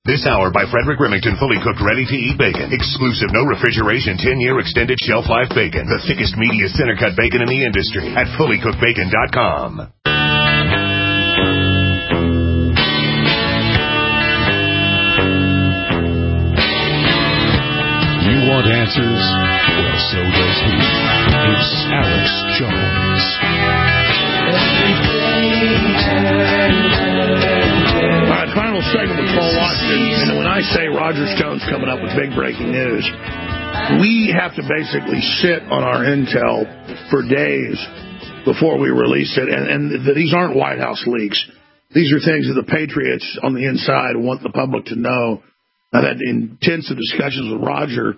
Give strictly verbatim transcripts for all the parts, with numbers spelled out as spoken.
This hour by Frederick Remington, fully cooked, ready-to-eat bacon. Exclusive, no refrigeration, ten-year extended shelf life bacon. The thickest, meatiest, center-cut bacon in the industry at fully cooked bacon dot com. You want answers? Well, so does he. It's Alex Jones. All right, final segment with Paul Watson. And when I say Roger Stone's coming up with big breaking news, we have to basically sit on our intel for days before we release it. And, and these aren't White House leaks. These are things that the Patriots on the inside want the public to know. I've had intensive discussions with Roger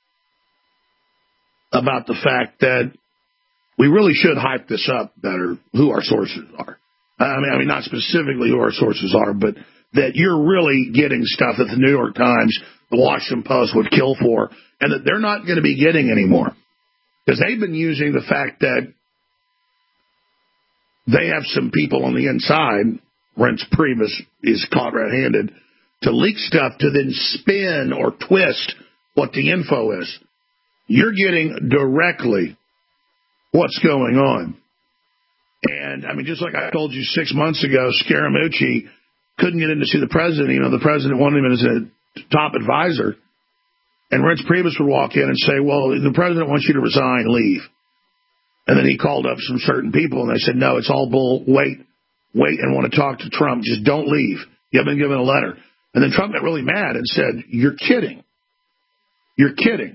about the fact that we really should hype this up better, who our sources are. I mean, I mean, not specifically who our sources are, but that you're really getting stuff that the New York Times, the Washington Post would kill for, and that they're not going to be getting anymore. Because they've been using the fact that they have some people on the inside, Reince Priebus is caught red-handed, to leak stuff to then spin or twist what the info is. You're getting directly what's going on. And, I mean, just like I told you six months ago, Scaramucci couldn't get in to see the president. You know, the president wanted him as a top advisor. And Reince Priebus would walk in and say, well, the president wants you to resign, leave. And then he called up some certain people, and they said, no, it's all bull. Wait, wait and want to talk to Trump. Just don't leave. You haven't been given a letter. And then Trump got really mad and said, you're kidding. You're kidding.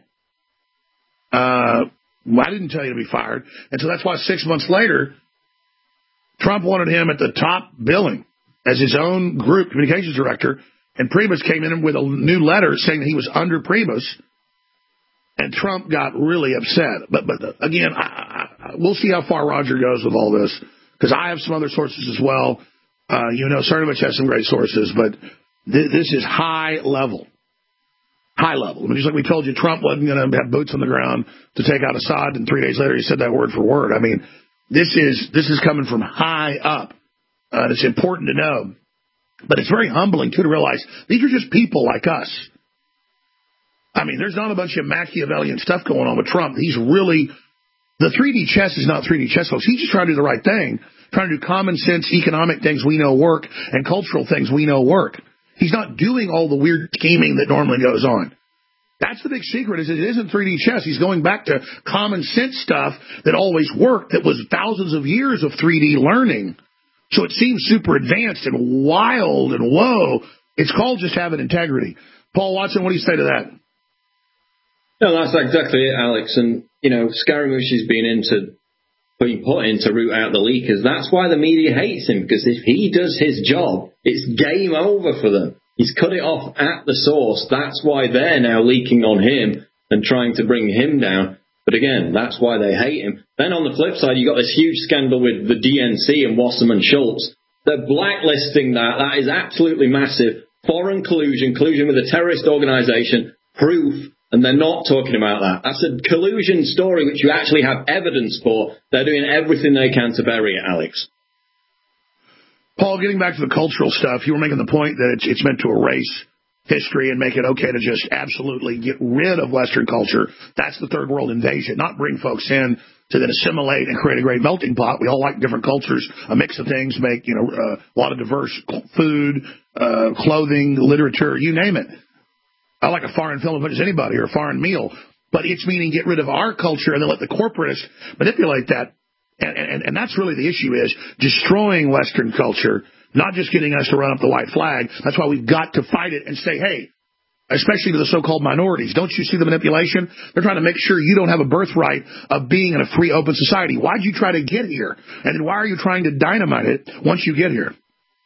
Uh, I didn't tell you to be fired. And so that's why six months later, Trump wanted him at the top billing as his own group communications director, and Priebus came in with a new letter saying that he was under Priebus, and Trump got really upset. But but again, I, I, we'll see how far Roger goes with all this, because I have some other sources as well. Uh, you know, Cernovich has some great sources, but th- this is high level. High level. I mean, just like we told you, Trump wasn't going to have boots on the ground to take out Assad, and three days later he said that word for word. I mean, This is this is coming from high up. Uh, it's important to know. But it's very humbling, too, to realize these are just people like us. I mean, there's not a bunch of Machiavellian stuff going on with Trump. He's really, the three D chess is not three D chess, folks. He's just trying to do the right thing, trying to do common sense economic things we know work and cultural things we know work. He's not doing all the weird scheming that normally goes on. That's the big secret, is it isn't three D chess. He's going back to common sense stuff that always worked, that was thousands of years of three D learning. So it seems super advanced and wild and whoa. It's called just having integrity. Paul Watson, what do you say to that? No, that's exactly it, Alex. And, you know, Scaramucci's been into, being put in to root out the leakers. That's why the media hates him, because if he does his job, it's game over for them. He's cut it off at the source. That's why they're now leaking on him and trying to bring him down. But again, that's why they hate him. Then on the flip side, you got this huge scandal with the D N C and Wasserman Schultz. They're blacklisting that. That is absolutely massive. Foreign collusion, collusion with a terrorist organization, proof, and they're not talking about that. That's a collusion story which you actually have evidence for. They're doing everything they can to bury it, Alex. Paul, getting back to the cultural stuff, you were making the point that it's, it's meant to erase history and make it okay to just absolutely get rid of Western culture. That's the third world invasion, not bring folks in to then assimilate and create a great melting pot. We all like different cultures, a mix of things, make, you know, uh, a lot of diverse food, uh, clothing, literature, you name it. I like a foreign film as much as anybody, or a foreign meal. But it's meaning get rid of our culture and then let the corporatists manipulate that. And, and, and that's really the issue, is destroying Western culture, not just getting us to run up the white flag. That's why we've got to fight it and say, hey, especially to the so-called minorities, don't you see the manipulation? They're trying to make sure you don't have a birthright of being in a free, open society. Why'd you try to get here? And then why are you trying to dynamite it once you get here?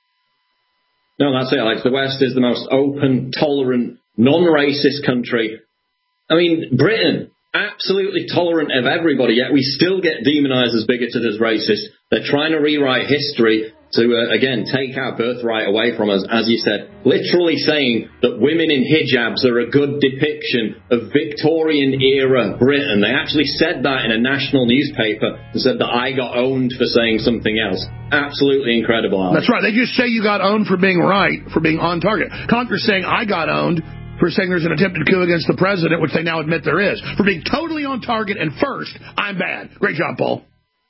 No, that's it, Alex. The West is the most open, tolerant, non-racist country. I mean, Britain, absolutely tolerant of everybody, yet we still get demonized as bigoted, as racist. They're trying to rewrite history. to, uh, again, take our birthright away from us, as you said, literally saying that women in hijabs are a good depiction of Victorian-era Britain. They actually said that in a national newspaper and said that I got owned for saying something else. Absolutely incredible. Alex. That's right. They just say you got owned for being right, for being on target. Congress saying I got owned for saying there's an attempted coup against the president, which they now admit there is. For being totally on target and first, I'm bad. Great job, Paul.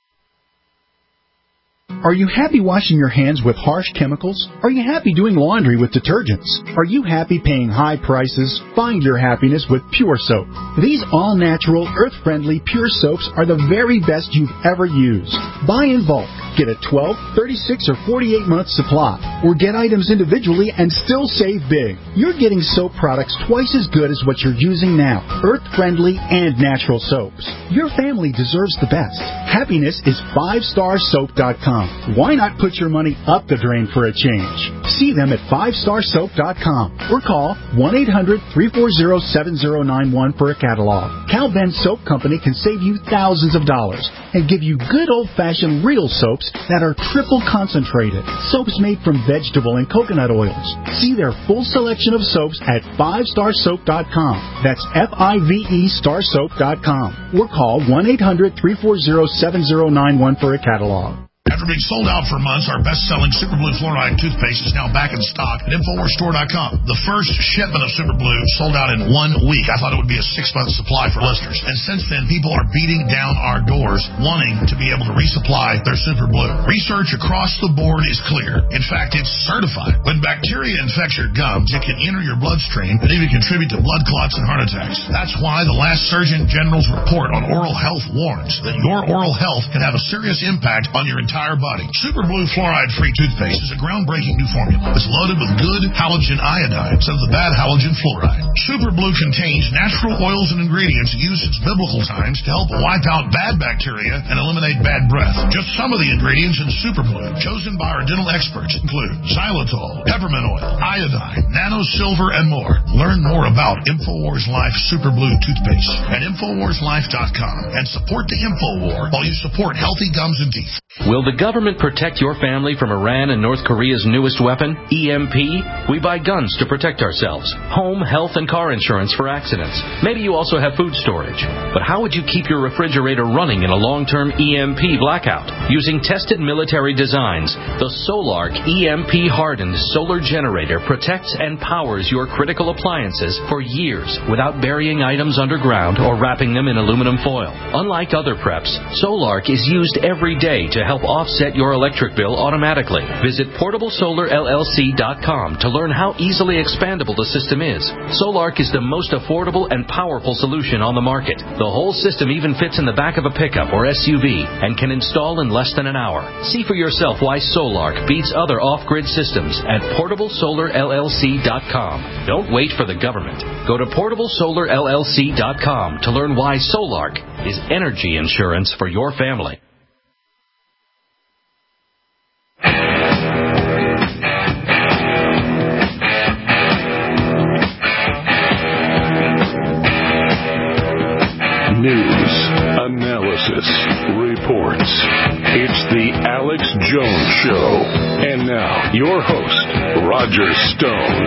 Are you happy washing your hands with harsh chemicals? Are you happy doing laundry with detergents? Are you happy paying high prices? Find your happiness with Pure Soap. These all-natural, earth-friendly Pure Soaps are the very best you've ever used. Buy in bulk. Get a twelve, thirty-six, or forty-eight month supply. Or get items individually and still save big. You're getting soap products twice as good as what you're using now. Earth-friendly and natural soaps. Your family deserves the best. Happiness is five star soap dot com. Why not put your money up the drain for a change? See them at five star soap dot com or call one eight hundred, three four zero, seven zero nine one for a catalog. Cal Ben Soap Company can save you thousands of dollars and give you good old-fashioned real soaps that are triple concentrated. Soaps made from vegetable and coconut oils. See their full selection of soaps at five star soap dot com. That's F I V E star soap dot com or call one eight hundred, three four zero, seven zero nine one for a catalog. After being sold out for months, our best-selling Super Blue Fluoride toothpaste is now back in stock at Infowars Store dot com. The first shipment of Super Blue sold out in one week. I thought it would be a six-month supply for listeners. And since then, people are beating down our doors wanting to be able to resupply their Super Blue. Research across the board is clear. In fact, it's certified. When bacteria infects your gums, it can enter your bloodstream and even contribute to blood clots and heart attacks. That's why the last Surgeon General's report on oral health warns that your oral health can have a serious impact on your entire body. Super Blue Fluoride-Free Toothpaste is a groundbreaking new formula. It's loaded with good halogen iodine instead of the bad halogen fluoride. Super Blue contains natural oils and ingredients used since biblical times to help wipe out bad bacteria and eliminate bad breath. Just some of the ingredients in Super Blue, chosen by our dental experts, include xylitol, peppermint oil, iodine, nano silver, and more. Learn more about InfoWars Life Super Blue Toothpaste at Infowars Life dot com and support the InfoWar while you support healthy gums and teeth. Will the government protect your family from Iran and North Korea's newest weapon, E M P? We buy guns to protect ourselves, home, health, and car insurance for accidents. Maybe you also have food storage. But how would you keep your refrigerator running in a long-term E M P blackout? Using tested military designs, the Solark E M P-hardened solar generator protects and powers your critical appliances for years without burying items underground or wrapping them in aluminum foil. Unlike other preps, Solark is used every day to help offset your electric bill automatically. Visit portable solar L L C dot com to learn how easily expandable the system is. Solark is the most affordable and powerful solution on the market. The whole system even fits in the back of a pickup or S U V and can install in less than an hour. See for yourself why Solark beats other off-grid systems at portable solar L L C dot com. Don't wait for the government. Go to portable solar L L C dot com to learn why Solark is energy insurance for your family. News, analysis, reports. It's the Alex Jones Show. And now, your host, Roger Stone.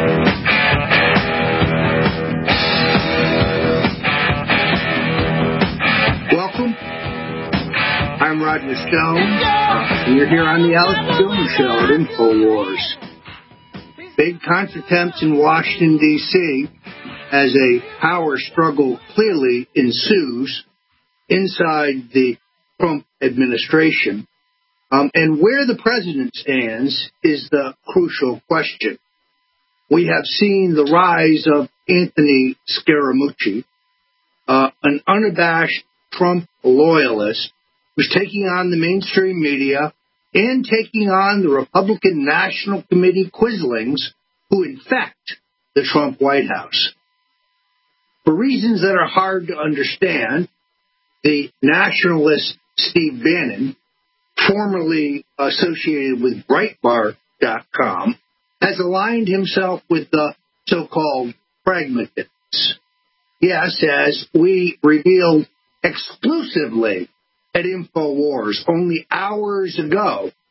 Welcome. I'm Roger Stone. And you're here on the Alex Jones Show at InfoWars. Big contretemps in Washington, D C as a power struggle clearly ensues inside the Trump administration. Um, and where the president stands is the crucial question. We have seen the rise of Anthony Scaramucci, uh, an unabashed Trump loyalist who's taking on the mainstream media and taking on the Republican National Committee quislings who infect the Trump White House. For reasons that are hard to understand, the nationalist Steve Bannon, formerly associated with Breitbart dot com, has aligned himself with the so-called pragmatists. Yes, as we revealed exclusively at InfoWars only hours ago,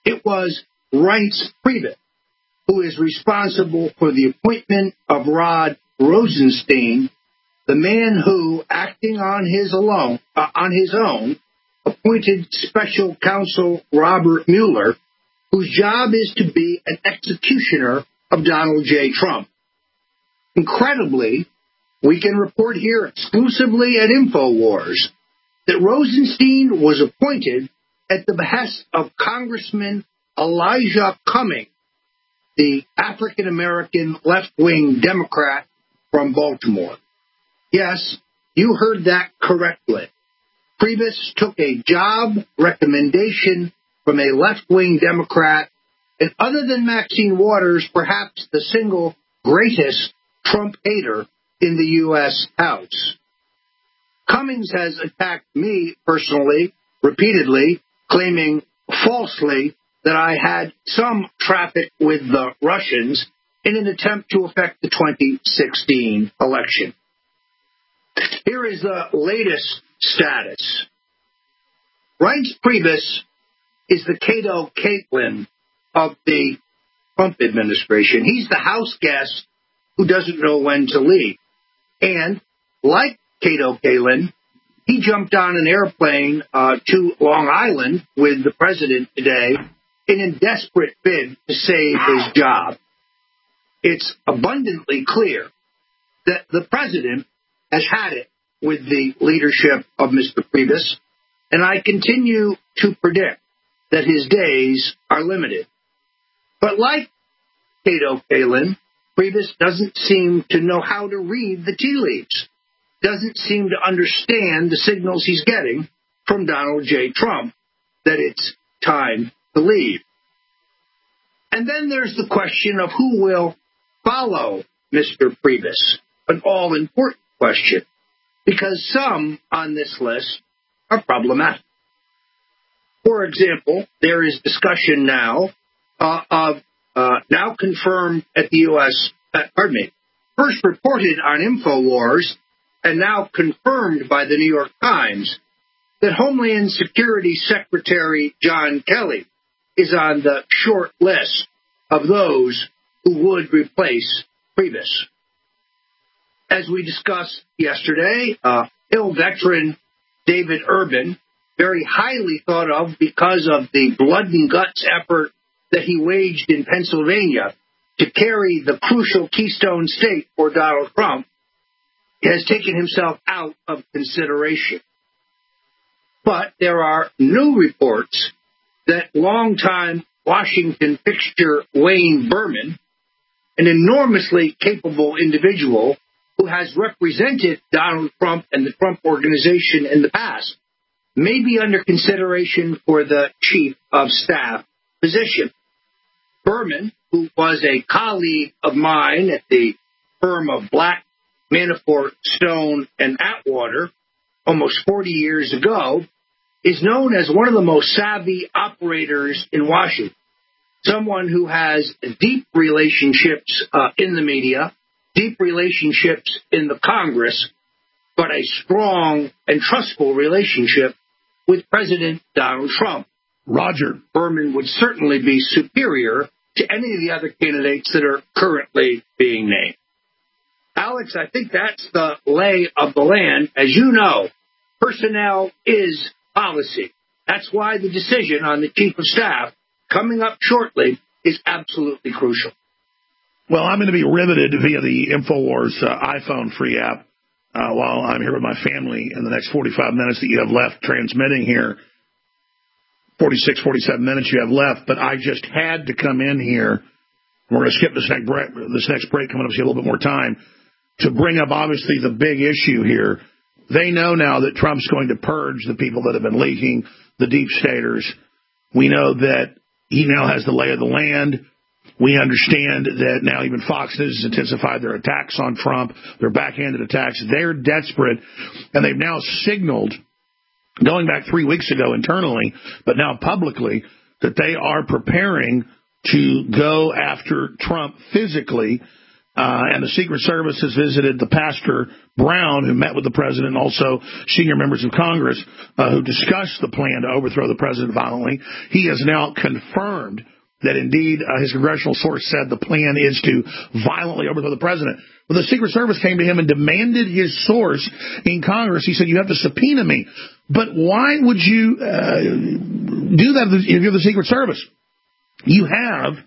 It was Reince Priebus who is responsible for the appointment of Rod Rosenstein, the man who, acting on his alone, uh, on his own, appointed special counsel Robert Mueller, whose job is to be an executioner of Donald J. Trump. Incredibly, we can report here exclusively at InfoWars that Rosenstein was appointed at the behest of Congressman Elijah Cummings, the African-American left-wing Democrat from Baltimore. Yes, you heard that correctly. Priebus took a job recommendation from a left-wing Democrat, and other than Maxine Waters, perhaps the single greatest Trump hater in the U S House. Cummings has attacked me personally, repeatedly, claiming falsely that I had some traffic with the Russians in an attempt to affect the twenty sixteen election. Here is the latest status. Reince Priebus is the Cato Caitlin of the Trump administration. He's the house guest who doesn't know when to leave. And like Cato Caitlin, he jumped on an airplane uh, to Long Island with the president today in a desperate bid to save his job. It's abundantly clear that the president has had it with the leadership of Mister Priebus, and I continue to predict that his days are limited. But like Cato Caitlin, Priebus doesn't seem to know how to read the tea leaves, doesn't seem to understand the signals he's getting from Donald J. Trump that it's time to leave. And then there's the question of who will follow Mister Priebus, an all-important question, because some on this list are problematic. For example, there is discussion now uh, of, uh, now confirmed at the U S, uh, pardon me, first reported on InfoWars and now confirmed by the New York Times, that Homeland Security Secretary John Kelly is on the short list of those who would replace Priebus. As we discussed yesterday, uh, Hill veteran David Urban, very highly thought of because of the blood and guts effort that he waged in Pennsylvania to carry the crucial Keystone State for Donald Trump, has taken himself out of consideration. But there are new reports that longtime Washington fixture Wayne Berman, an enormously capable individual who has represented Donald Trump and the Trump Organization in the past, may be under consideration for the chief of staff position. Berman, who was a colleague of mine at the firm of Black, Manafort, Stone, and Atwater almost forty years ago, is known as one of the most savvy operators in Washington, someone who has deep relationships uh, in the media, deep relationships in the Congress, but a strong and trustful relationship with President Donald Trump. Roger. Berman would certainly be superior to any of the other candidates that are currently being named. Alex, I think that's the lay of the land. As you know, personnel is policy. That's why the decision on the chief of staff coming up shortly is absolutely crucial. Well, I'm going to be riveted via the InfoWars uh, iPhone free app uh, while I'm here with my family in the next forty-five minutes that you have left transmitting here. forty-six, forty-seven minutes you have left, but I just had to come in here. We're going to skip this next break, this next break coming up, so you have a little bit more time, to bring up, obviously, the big issue here. They know now that Trump's going to purge the people that have been leaking, the deep staters. We know that he now has the lay of the land. We understand that now even Fox News has intensified their attacks on Trump, their backhanded attacks. They're desperate, and they've now signaled, going back three weeks ago internally, but now publicly, that they are preparing to go after Trump physically Uh, and the Secret Service has visited the Pastor Brown, who met with the president, and also senior members of Congress uh, who discussed the plan to overthrow the president violently. He has now confirmed that indeed uh, his congressional source said the plan is to violently overthrow the president. When the Secret Service came to him and demanded his source in Congress, he said, you have to subpoena me. But why would you uh, do that if you're the Secret Service? You have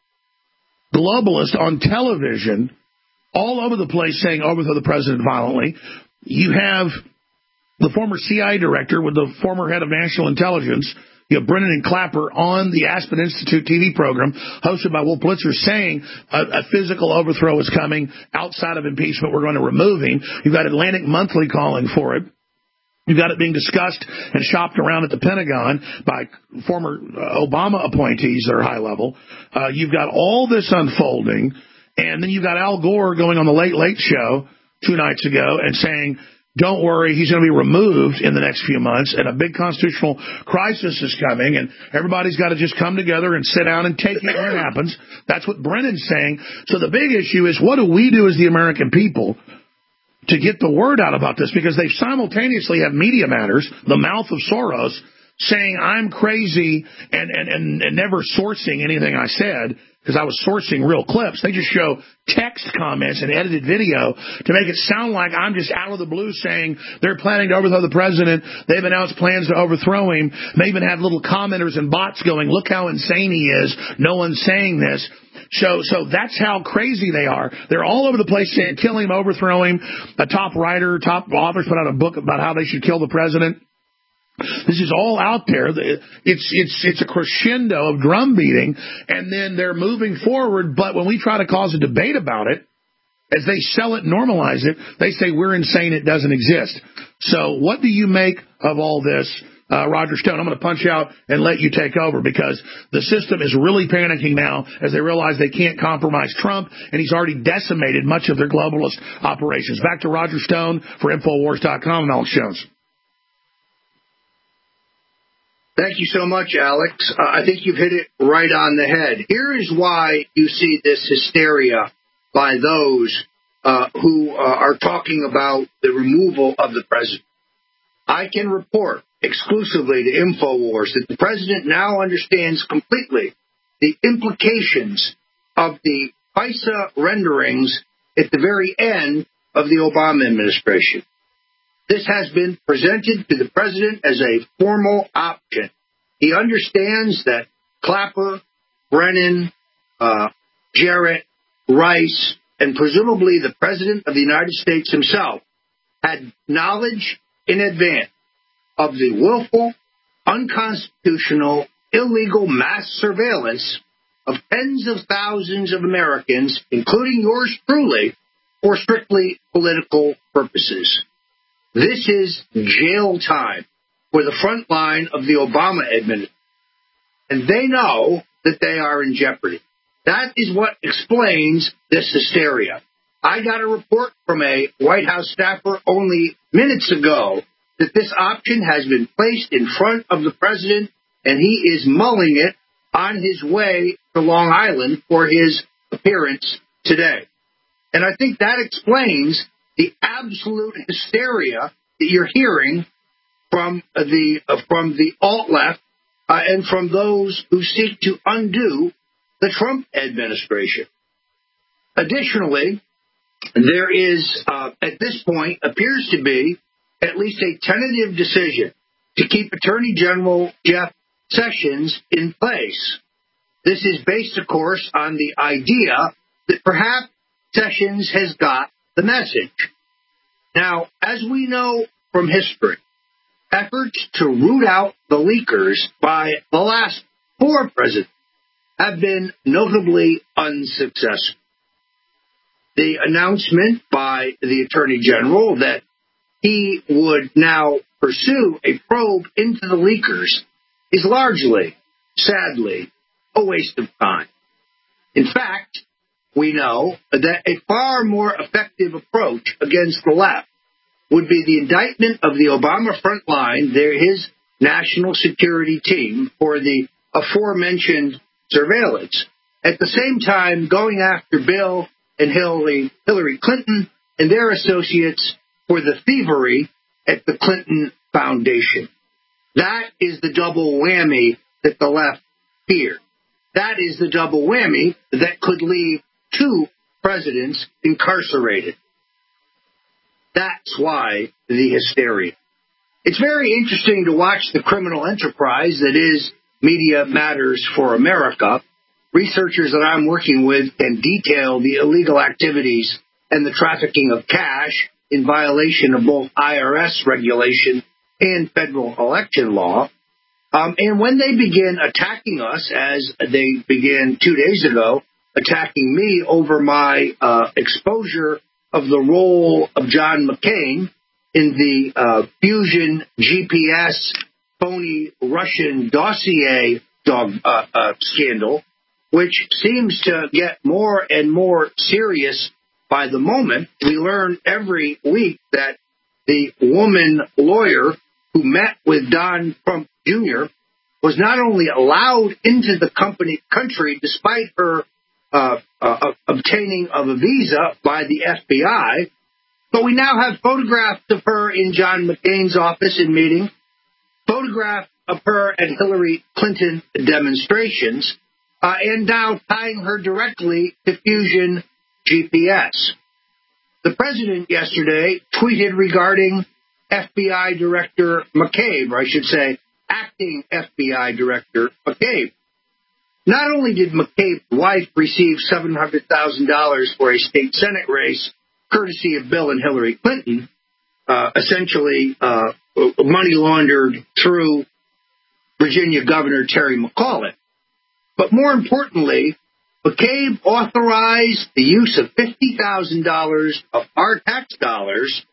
globalists on television all over the place saying overthrow the president violently. You have the former C I A director with the former head of national intelligence, you have Brennan and Clapper on the Aspen Institute T V program hosted by Wolf Blitzer saying a, a physical overthrow is coming outside of impeachment. We're going to remove him. You've got Atlantic Monthly calling for it. You've got it being discussed and shopped around at the Pentagon by former uh, Obama appointees that are high level. Uh, you've got all this unfolding, and then you've got Al Gore going on the Late Late Show two nights ago and saying, don't worry, he's going to be removed in the next few months, and a big constitutional crisis is coming, and everybody's got to just come together and sit down and take it when it happens. That's what Brennan's saying. So the big issue is, what do we do as the American people to get the word out about this? Because they simultaneously have Media Matters, the mouth of Soros, saying I'm crazy and, and, and, and never sourcing anything I said, because I was sourcing real clips. They just show text comments and edited video to make it sound like I'm just out of the blue saying they're planning to overthrow the president. They've announced plans to overthrow him. They even have little commenters and bots going, look how insane he is. No one's saying this. So, so that's how crazy they are. They're all over the place saying, kill him, overthrow him. A top writer, top authors put out a book about how they should kill the president. This is all out there. It's it's it's a crescendo of drum beating, and then they're moving forward. But when we try to cause a debate about it, as they sell it and normalize it, they say we're insane, it doesn't exist. So what do you make of all this, uh, Roger Stone? I'm going to punch out and let you take over, because the system is really panicking now as they realize they can't compromise Trump, and he's already decimated much of their globalist operations. Back to Roger Stone for Infowars dot com and Alex Jones. Thank you so much, Alex. Uh, I think you've hit it right on the head. Here is why you see this hysteria by those uh, who uh, are talking about the removal of the president. I can report exclusively to InfoWars that the president now understands completely the implications of the FISA renderings at the very end of the Obama administration. This has been presented to the president as a formal option. He understands that Clapper, Brennan, uh, Jarrett, Rice, and presumably the president of the United States himself had knowledge in advance of the willful, unconstitutional, illegal mass surveillance of tens of thousands of Americans, including yours truly, for strictly political purposes. This is jail time for the front line of the Obama administration, and they know that they are in jeopardy. That is what explains this hysteria. I got a report from a White House staffer only minutes ago that this option has been placed in front of the president, and he is mulling it on his way to Long Island for his appearance today. And I think that explains the absolute hysteria that you're hearing from the uh, from the alt-left uh, and from those who seek to undo the Trump administration. Additionally, there is, uh, at this point, appears to be at least a tentative decision to keep Attorney General Jeff Sessions in place. This is based, of course, on the idea that perhaps Sessions has got the message. Now, as we know from history, efforts to root out the leakers by the last four presidents have been notably unsuccessful. The announcement by the Attorney General that he would now pursue a probe into the leakers is largely, sadly, a waste of time. In fact, we know that a far more effective approach against the left would be the indictment of the Obama front line, his national security team, for the aforementioned surveillance. At the same time, going after Bill and Hillary, Hillary Clinton and their associates for the thievery at the Clinton Foundation. That is the double whammy that the left feared. That is the double whammy that could leave two presidents incarcerated. That's why the hysteria. It's very interesting to watch the criminal enterprise that is Media Matters for America. Researchers that I'm working with can detail the illegal activities and the trafficking of cash in violation of both I R S regulation and federal election law. Um, and when they begin attacking us, as they began two days ago, attacking me over my uh, exposure of the role of John McCain in the uh, Fusion G P S phony Russian dossier dog, uh, uh, scandal, which seems to get more and more serious by the moment. We learn every week that the woman lawyer who met with Don Trump Junior was not only allowed into the company country despite her uh, uh, obtaining of a visa by the F B I, but we now have photographs of her in John McCain's office in meeting, photographs of her at Hillary Clinton demonstrations, uh, and now tying her directly to Fusion G P S. The president yesterday tweeted regarding F B I Director McCabe, or I should say, acting F B I Director McCabe. Not only did McCabe's wife receive seven hundred thousand dollars for a state Senate race, courtesy of Bill and Hillary Clinton, uh, essentially uh, money laundered through Virginia Governor Terry McAuliffe, but more importantly, McCabe authorized the use of fifty thousand dollars of our tax dollars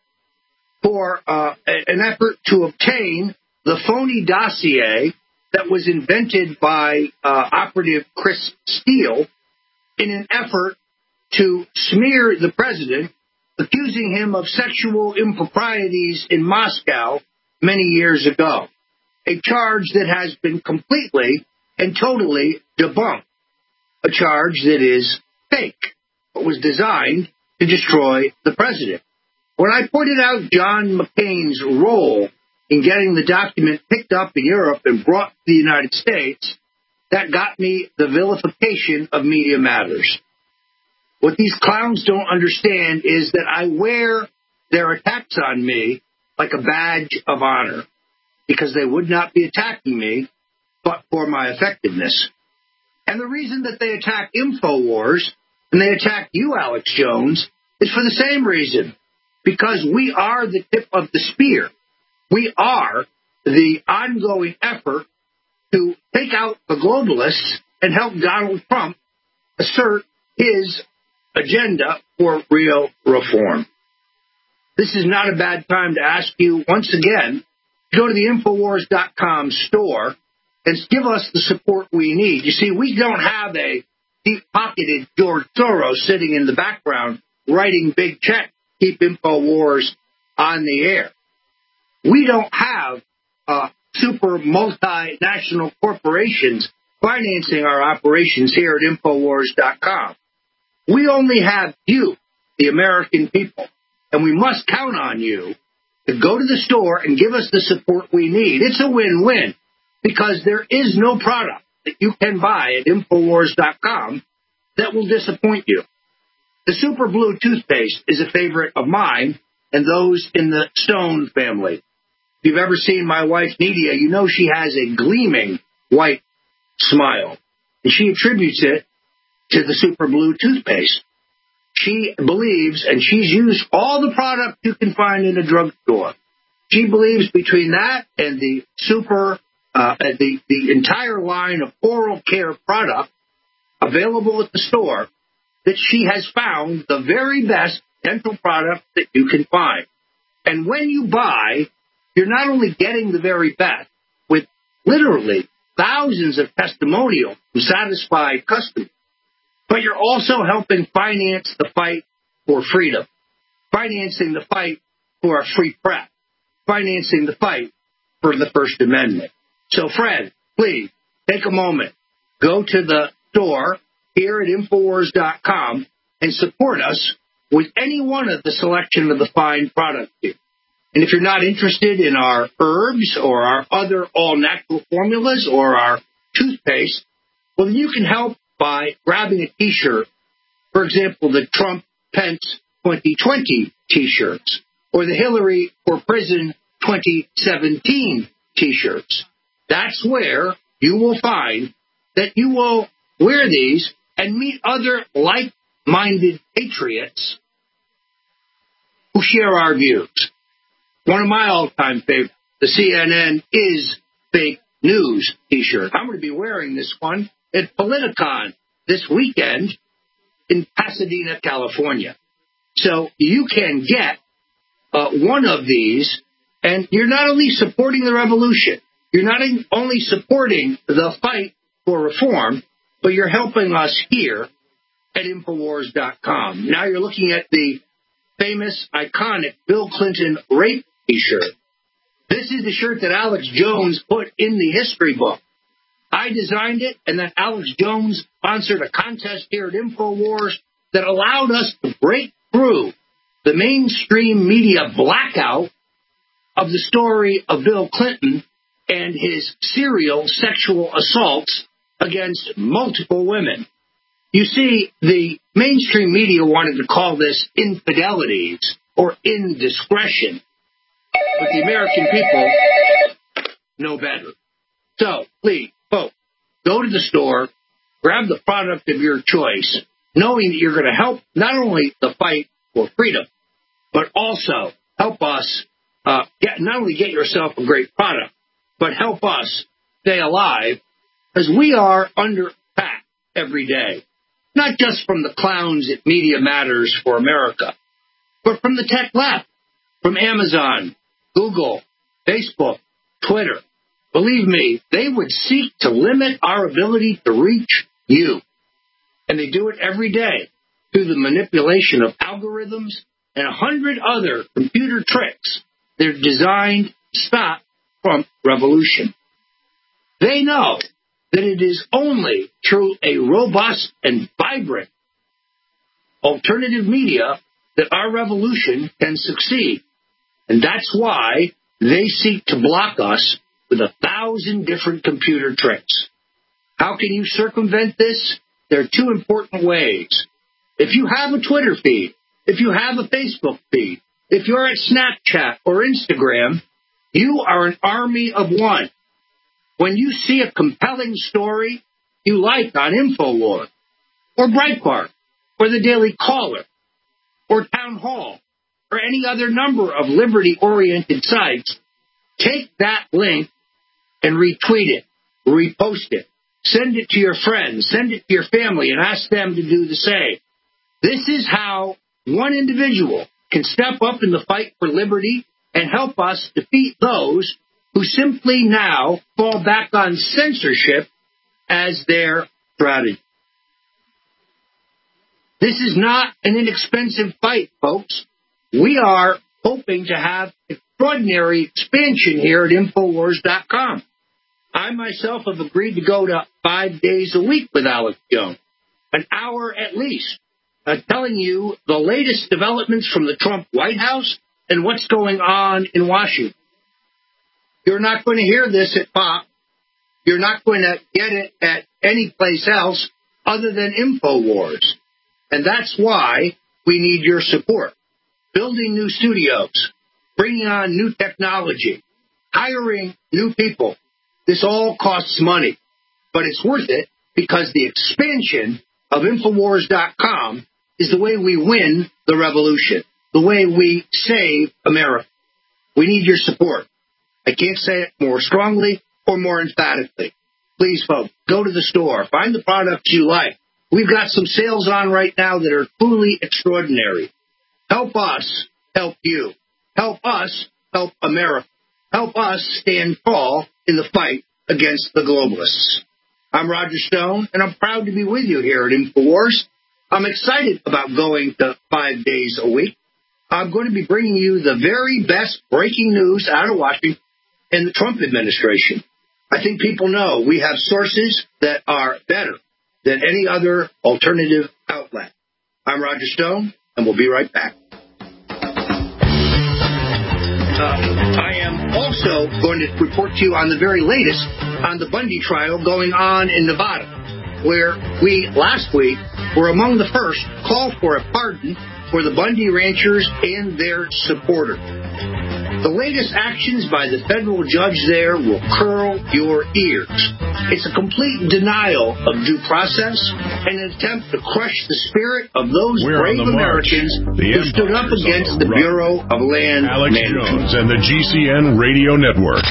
for uh, an effort to obtain the phony dossier that was invented by uh, Operative Chris Steele in an effort to smear the president, accusing him of sexual improprieties in Moscow many years ago, a charge that has been completely and totally debunked, a charge that is fake, but was designed to destroy the president. When I pointed out John McCain's role in getting the document picked up in Europe and brought to the United States, that got me the vilification of Media Matters. What these clowns don't understand is that I wear their attacks on me like a badge of honor, because they would not be attacking me but for my effectiveness. And the reason that they attack InfoWars and they attack you, Alex Jones, is for the same reason, because we are the tip of the spear. We are the ongoing effort to take out the globalists and help Donald Trump assert his agenda for real reform. This is not a bad time to ask you once again to go to the Infowars dot com store and give us the support we need. You see, we don't have a deep-pocketed George Soros sitting in the background writing big checks to keep InfoWars on the air. We don't have uh, super multinational corporations financing our operations here at Infowars dot com. We only have you, the American people, and we must count on you to go to the store and give us the support we need. It's a win-win, because there is no product that you can buy at Infowars dot com that will disappoint you. The Super Blue toothpaste is a favorite of mine and those in the Stone family. If you've ever seen my wife, Nidia, you know she has a gleaming white smile, and she attributes it to the Super Blue toothpaste. She believes, and she's used all the product you can find in a drugstore. She believes between that and the super, uh, the, the entire line of oral care product available at the store, that she has found the very best dental product that you can find. And when you buy, you're not only getting the very best, with literally thousands of testimonials from satisfied customers, but you're also helping finance the fight for freedom, financing the fight for a free press, financing the fight for the First Amendment. So, Fred, please take a moment, go to the store here at Infowars dot com and support us with any one of the selection of the fine product here. And if you're not interested in our herbs or our other all-natural formulas or our toothpaste, well, then you can help by grabbing a T-shirt. For example, the Trump-Pence twenty twenty T-shirts or the Hillary for Prison twenty seventeen T-shirts. That's where you will find that you will wear these and meet other like-minded patriots who share our views. One of my all-time favorites, the C N N is fake news T-shirt. I'm going to be wearing this one at Politicon this weekend in Pasadena, California. So you can get uh, one of these, and you're not only supporting the revolution, you're not only supporting the fight for reform, but you're helping us here at Infowars dot com. Now you're looking at the famous, iconic Bill Clinton rape T-shirt. This is the shirt that Alex Jones put in the history book. I designed it, and then Alex Jones sponsored a contest here at InfoWars that allowed us to break through the mainstream media blackout of the story of Bill Clinton and his serial sexual assaults against multiple women. You see, the mainstream media wanted to call this infidelities or indiscretion, but the American people know better. So, please, folks, go to the store, grab the product of your choice, knowing that you're going to help not only the fight for freedom, but also help us uh, get, not only get yourself a great product, but help us stay alive, as we are under attack every day. Not just from the clowns at Media Matters for America, but from the tech left, from Amazon, Google, Facebook, Twitter. Believe me, they would seek to limit our ability to reach you. And they do it every day through the manipulation of algorithms and a hundred other computer tricks. They're designed to stop Trump revolution. They know that it is only through a robust and vibrant alternative media that our revolution can succeed. And that's why they seek to block us with a thousand different computer tricks. How can you circumvent this? There are two important ways. If you have a Twitter feed, if you have a Facebook feed, if you're at Snapchat or Instagram, you are an army of one. When you see a compelling story you like on InfoWars, or Breitbart, or the Daily Caller, or Town Hall, or any other number of liberty-oriented sites, take that link and retweet it, repost it, send it to your friends, send it to your family, and ask them to do the same. This is how one individual can step up in the fight for liberty and help us defeat those who simply now fall back on censorship as their strategy. This is not an inexpensive fight, folks. We are hoping to have extraordinary expansion here at Infowars dot com. I myself have agreed to go to five days a week with Alex Jones, an hour at least, uh, telling you the latest developments from the Trump White House and what's going on in Washington. You're not going to hear this at Fox. You're not going to get it at any place else other than InfoWars. And that's why we need your support. Building new studios, bringing on new technology, hiring new people. This all costs money, but it's worth it because the expansion of Infowars dot com is the way we win the revolution, the way we save America. We need your support. I can't say it more strongly or more emphatically. Please, folks, go to the store. Find the products you like. We've got some sales on right now that are truly extraordinary. Help us help you. Help us help America. Help us stand tall in the fight against the globalists. I'm Roger Stone, and I'm proud to be with you here at InfoWars. I'm excited about going to five days a week. I'm going to be bringing you the very best breaking news out of Washington and the Trump administration. I think people know we have sources that are better than any other alternative outlet. I'm Roger Stone, and we'll be right back. Uh, I am also going to report to you on the very latest on the Bundy trial going on in Nevada, where we, last week, were among the first to call for a pardon for the Bundy ranchers and their supporter. The latest actions by the federal judge there will curl your ears. It's a complete denial of due process and an attempt to crush the spirit of those We're brave Americans who stood up against the Bureau of Land Alex Management. Jones and the G C N Radio Network.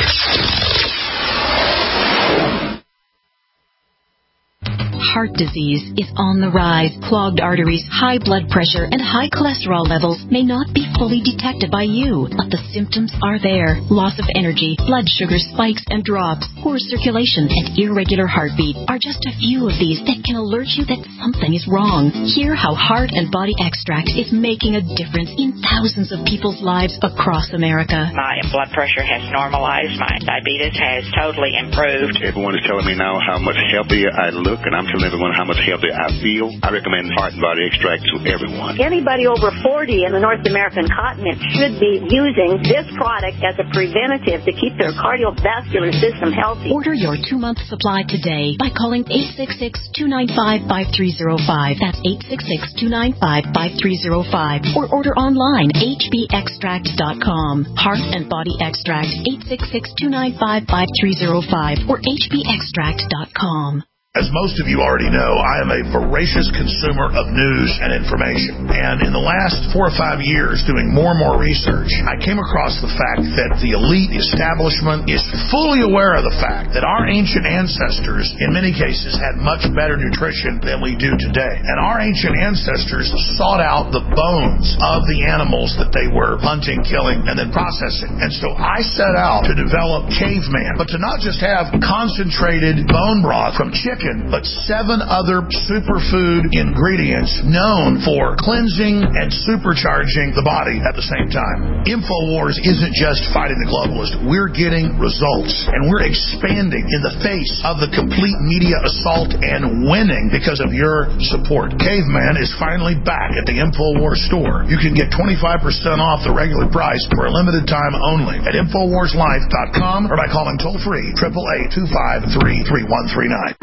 Heart disease is on the rise. Clogged arteries, high blood pressure, and high cholesterol levels may not be fully detected by you, but the symptoms are there. Loss of energy, blood sugar spikes and drops, poor circulation, and irregular heartbeat are just a few of these that can alert you that something is wrong. Hear how Heart and Body Extract is making a difference in thousands of people's lives across America. My blood pressure has normalized. My diabetes has totally improved. Everyone is telling me now how much healthier I look, and I'm telling everyone how much healthier I feel. I recommend Heart and Body Extract to everyone. Anybody over forty in the North American continent should be using this product as a preventative to keep their cardiovascular system healthy. Order your two-month supply today by calling eight six six, two nine five, five three zero five. That's eight six six, two nine five, five three zero five. Or order online, h b extract dot com. Heart and Body Extract, eight six six, two nine five, five three zero five or h b extract dot com. As most of you already know, I am a voracious consumer of news and information. And in the last four or five years, doing more and more research, I came across the fact that the elite establishment is fully aware of the fact that our ancient ancestors, in many cases, had much better nutrition than we do today. And our ancient ancestors sought out the bones of the animals that they were hunting, killing, and then processing. And so I set out to develop Caveman, but to not just have concentrated bone broth from chicken, but seven other superfood ingredients known for cleansing and supercharging the body at the same time. InfoWars isn't just fighting the globalists. We're getting results, and we're expanding in the face of the complete media assault and winning because of your support. Caveman is finally back at the InfoWars store. You can get twenty-five percent off the regular price for a limited time only at infowars life dot com or by calling toll-free eight eight eight, two five three, three one three nine.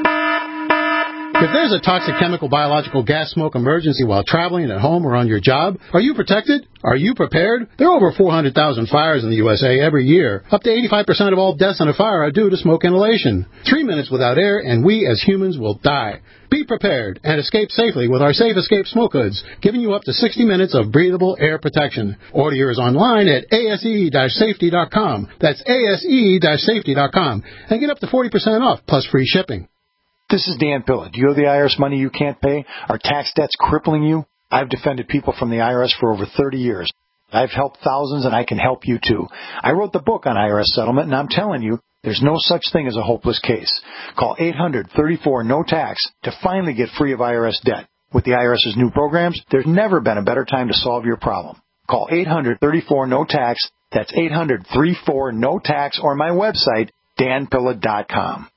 If there's a toxic chemical, biological, gas smoke emergency while traveling at home or on your job, are you protected? Are you prepared? There are over four hundred thousand fires in the U S A every year. Up to eighty-five percent of all deaths in a fire are due to smoke inhalation. Three minutes without air, and we as humans will die. Be prepared and escape safely with our Safe Escape Smoke Hoods, giving you up to sixty minutes of breathable air protection. Order yours online at A S E safety dot com. That's A S E safety dot com. And get up to forty percent off, plus free shipping. This is Dan Pilla. Do you owe the I R S money you can't pay? Are tax debts crippling you? I've defended people from the I R S for over thirty years. I've helped thousands, and I can help you too. I wrote the book on I R S settlement, and I'm telling you, there's no such thing as a hopeless case. Call eight hundred, thirty-four, no tax to finally get free of I R S debt. With the IRS's new programs, there's never been a better time to solve your problem. Call eight hundred, thirty-four, no tax. That's eight hundred, thirty-four, no tax, or my website, dan pilla dot com.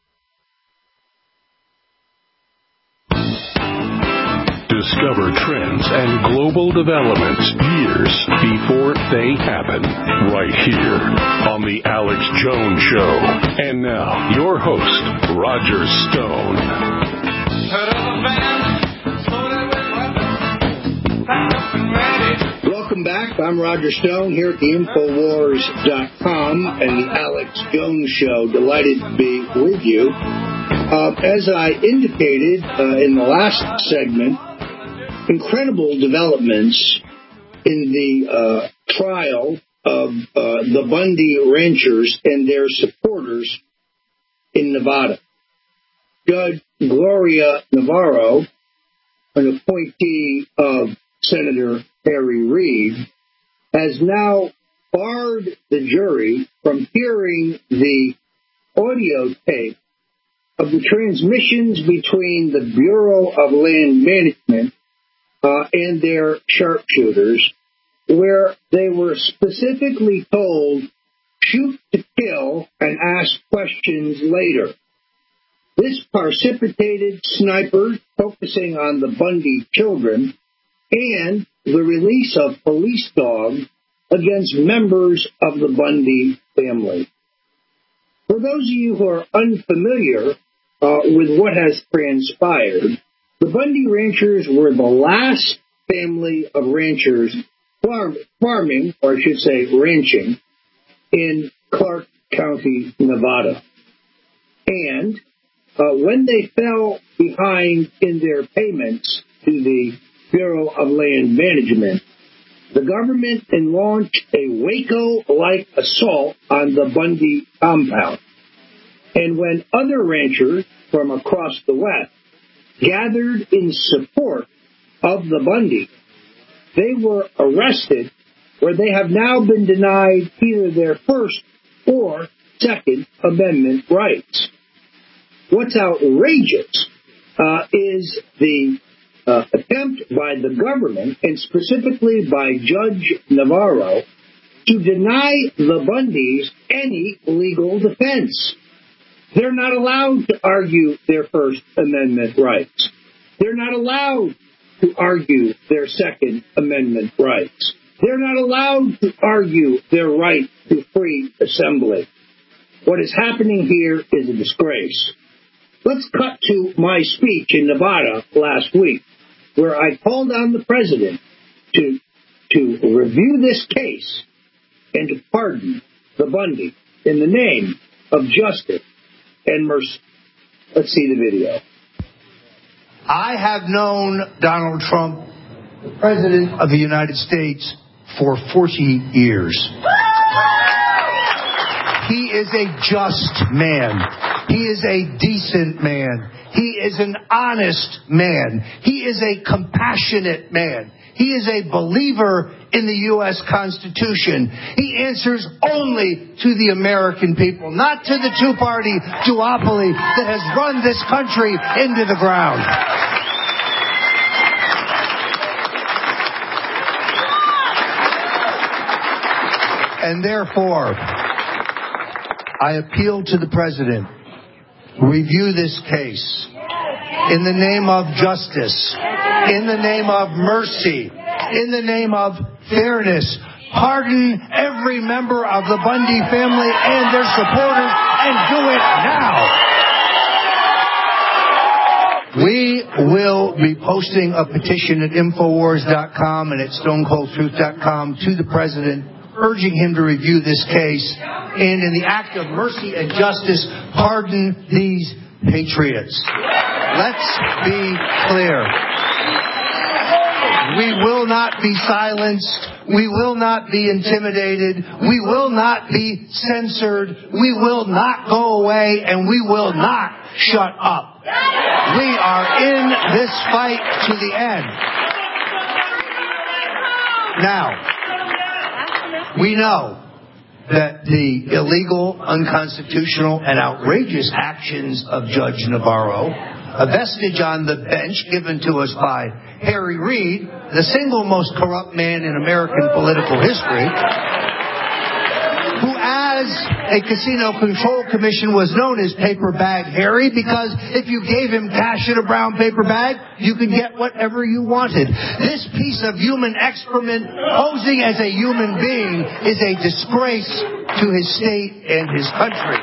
Discover trends and global developments years before they happen, right here on The Alex Jones Show. And now, your host, Roger Stone. Welcome back. I'm Roger Stone here at the infowars dot com and The Alex Jones Show. Delighted to be with you. Uh, as I indicated uh, in the last segment, incredible developments in the uh, trial of uh, the Bundy ranchers and their supporters in Nevada. Judge Gloria Navarro, an appointee of Senator Harry Reid, has now barred the jury from hearing the audio tape of the transmissions between the Bureau of Land Management Uh, and their sharpshooters, where they were specifically told, shoot to kill and ask questions later. This precipitated sniper, focusing on the Bundy children, and the release of police dogs against members of the Bundy family. For those of you who are unfamiliar uh, with what has transpired, the Bundy ranchers were the last family of ranchers farm, farming, or I should say ranching, in Clark County, Nevada. And uh, when they fell behind in their payments to the Bureau of Land Management, the government launched a Waco-like assault on the Bundy compound. And when other ranchers from across the West gathered in support of the Bundy, they were arrested, where they have now been denied either their First or Second Amendment rights. What's outrageous uh, is the uh, attempt by the government, and specifically by Judge Navarro, to deny the Bundys any legal defense. They're not allowed to argue their First Amendment rights. They're not allowed to argue their Second Amendment rights. They're not allowed to argue their right to free assembly. What is happening here is a disgrace. Let's cut to my speech in Nevada last week, where I called on the president to, to review this case and to pardon the Bundy in the name of justice and mercy. Let's see the video. I have known Donald Trump, the President of the United States, for forty years. He is a just man. He is a decent man. He is an honest man. He is a compassionate man. He is a believer in the U S Constitution. He answers only to the American people, not to the two-party duopoly that has run this country into the ground. And therefore, I appeal to the President, review this case in the name of justice, in the name of mercy, in the name of fairness. Pardon every member of the Bundy family and their supporters, and do it now. We will be posting a petition at Infowars dot com and at Stone Cold Truth dot com to the President, urging him to review this case and, in the act of mercy and justice, pardon these patriots. Let's be clear. We will not be silenced. We will not be intimidated. We will not be censored. We will not go away, and we will not shut up. We are in this fight to the end. Now, we know that the illegal, unconstitutional, and outrageous actions of Judge Navarro, a vestige on the bench given to us by Harry Reid, the single most corrupt man in American political history, who as a casino control commission was known as Paper Bag Harry, because if you gave him cash in a brown paper bag, you could get whatever you wanted. This piece of human excrement, posing as a human being, is a disgrace to his state and his country.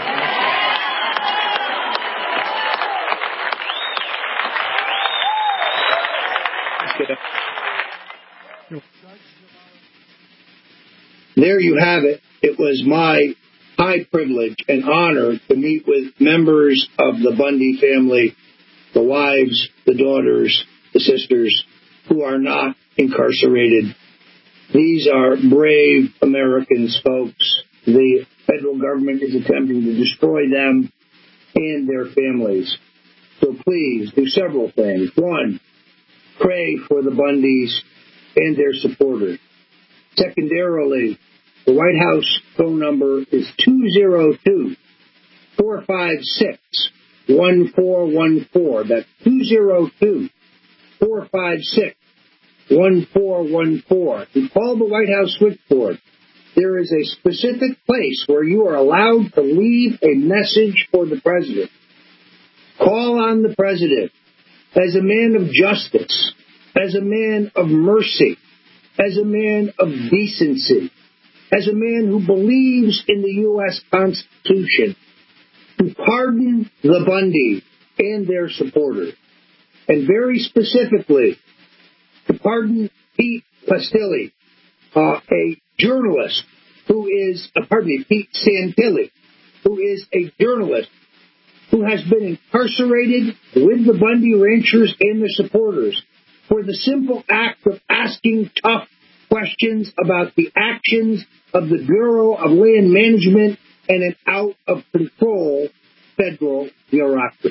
There you have it. It was my high privilege and honor to meet with members of the Bundy family, the wives, the daughters, the sisters, who are not incarcerated. These are brave Americans, folks. The federal government is attempting to destroy them and their families. So please do several things. One, pray for the Bundys and their supporters. Secondarily, the White House phone number is two oh two, four five six, one four one four. That's two oh two, four five six, one four one four. You call the White House switchboard. There is a specific place where you are allowed to leave a message for the president. Call on the president as a man of justice, as a man of mercy, as a man of decency, as a man who believes in the U S Constitution, to pardon the Bundy and their supporters, and very specifically to pardon Pete Pastilli, uh, a journalist who is, uh, pardon me, Pete Santilli, who is a journalist who has been incarcerated with the Bundy ranchers and their supporters for the simple act of asking tough questions about the actions of the Bureau of Land Management and an out-of-control federal bureaucracy.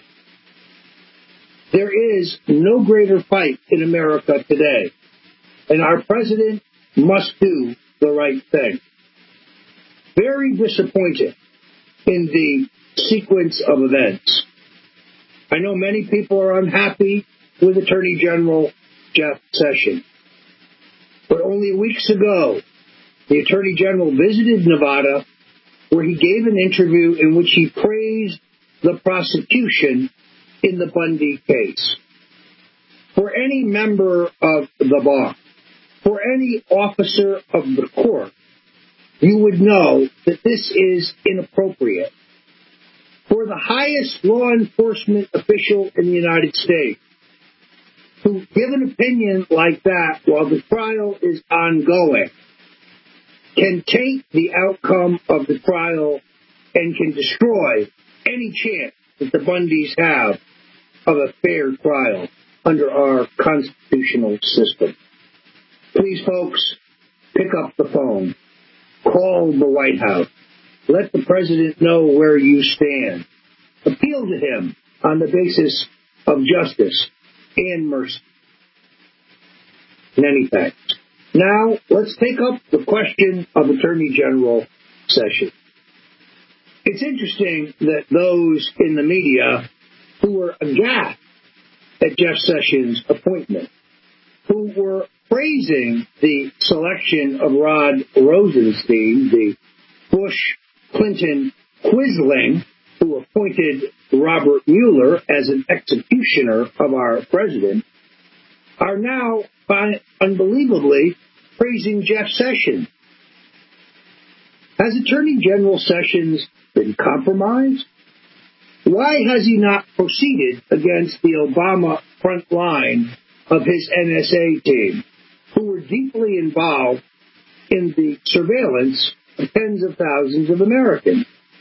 There is no greater fight in America today, and our president must do the right thing. Very disappointed in the sequence of events. I know many people are unhappy with Attorney General Jeff Sessions. But only weeks ago, the Attorney General visited Nevada, where he gave an interview in which he praised the prosecution in the Bundy case. For any member of the bar, for any officer of the court, you would know that this is inappropriate. For the highest law enforcement official in the United States to give an opinion like that while the trial is ongoing can taint the outcome of the trial and can destroy any chance that the Bundys have of a fair trial under our constitutional system. Please, folks, pick up the phone. Call the White House. Let the president know where you stand. Appeal to him on the basis of justice and mercy. Many thanks. Now, let's take up the question of Attorney General Sessions. It's interesting that those in the media who were aghast at Jeff Sessions' appointment, who were praising the selection of Rod Rosenstein, the Bush-Clinton quisling who appointed Robert Mueller as an executioner of our president, are now unbelievably praising Jeff Sessions. Has Attorney General Sessions been compromised? Why has he not proceeded against the Obama front line of his N S A team, who were deeply involved in the surveillance of tens of thousands of Americans?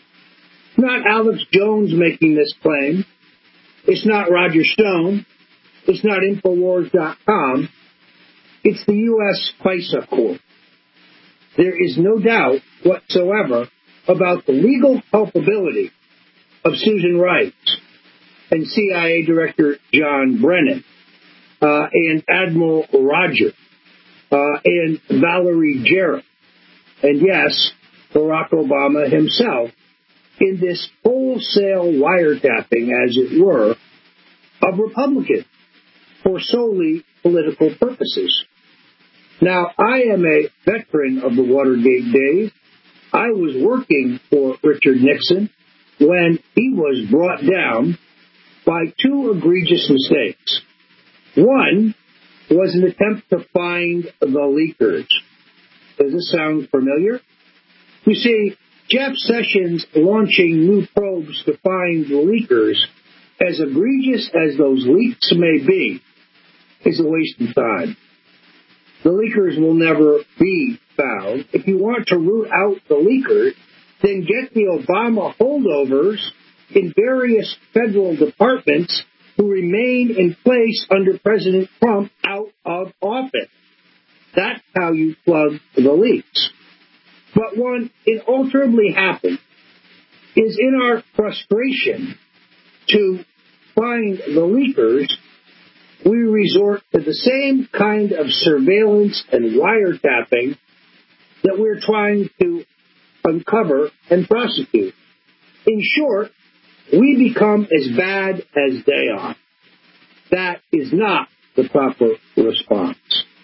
Not Alex Jones making this claim. It's not Roger Stone. It's not Infowars dot com. It's the U S FISA court. There is no doubt whatsoever about the legal culpability of Susan Rice and C I A Director John Brennan uh, and Admiral Roger uh, and Valerie Jarrett, and yes, Barack Obama himself, in this wholesale wiretapping, as it were, of Republicans for solely political purposes. Now, I am a veteran of the Watergate days. I was working for Richard Nixon when he was brought down by two egregious mistakes. One was an attempt to find the leakers. Does this sound familiar? You see, Jeff Sessions launching new probes to find the leakers, as egregious as those leaks may be, is a waste of time. The leakers will never be found. If you want to root out the leakers, then get the Obama holdovers in various federal departments who remain in place under President Trump out of office. That's how you plug the leaks. But what inalterably happens is, in our frustration to find the leakers, we resort to the same kind of surveillance and wiretapping that we're trying to uncover and prosecute. In short, we become as bad as they are. That is not the proper response.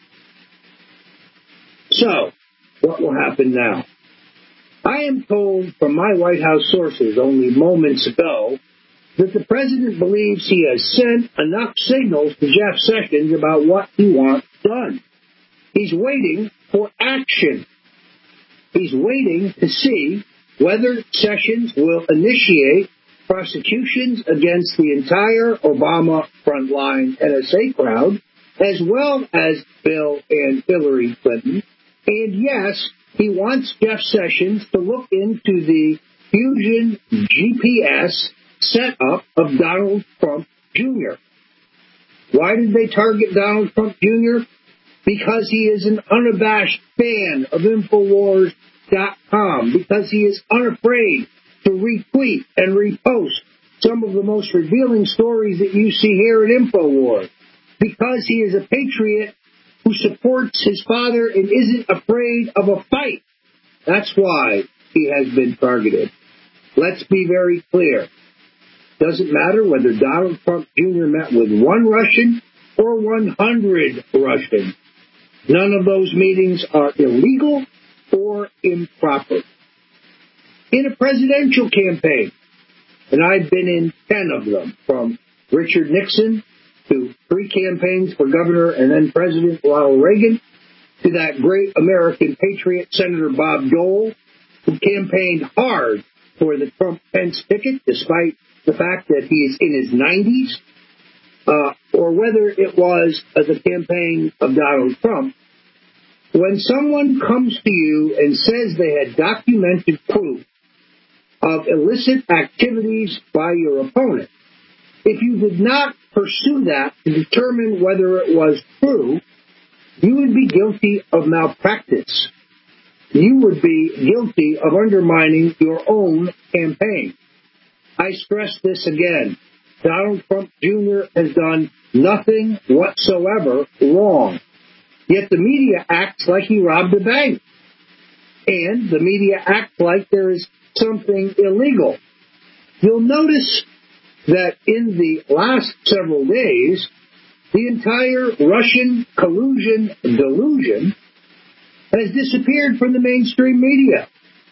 So, what will happen now? I am told from my White House sources only moments ago that the president believes he has sent enough signals to Jeff Sessions about what he wants done. He's waiting for action. He's waiting to see whether Sessions will initiate prosecutions against the entire Obama frontline N S A crowd, as well as Bill and Hillary Clinton. And yes, he wants Jeff Sessions to look into the Fusion G P S setup of Donald Trump Junior Why did they target Donald Trump Junior? Because he is an unabashed fan of Infowars dot com, because he is unafraid to retweet and repost some of the most revealing stories that you see here at InfoWars, because he is a patriot who supports his father and isn't afraid of a fight. That's why he has been targeted. Let's be very clear. Doesn't matter whether Donald Trump Junior met with one Russian or one hundred Russians. None of those meetings are illegal or improper. In a presidential campaign, and I've been in ten of them, from Richard Nixon to three campaigns for governor and then President Ronald Reagan, to that great American patriot, Senator Bob Dole, who campaigned hard for the Trump-Pence ticket, despite the fact that he is in his nineties, uh, or whether it was uh, the campaign of Donald Trump. When someone comes to you and says they had documented proof of illicit activities by your opponent, if you did not pursue that to determine whether it was true, you would be guilty of malpractice. You would be guilty of undermining your own campaign. I stress this again. Donald Trump Junior has done nothing whatsoever wrong. Yet the media acts like he robbed a bank. And the media acts like there is something illegal. You'll notice that in the last several days, the entire Russian collusion delusion has disappeared from the mainstream media.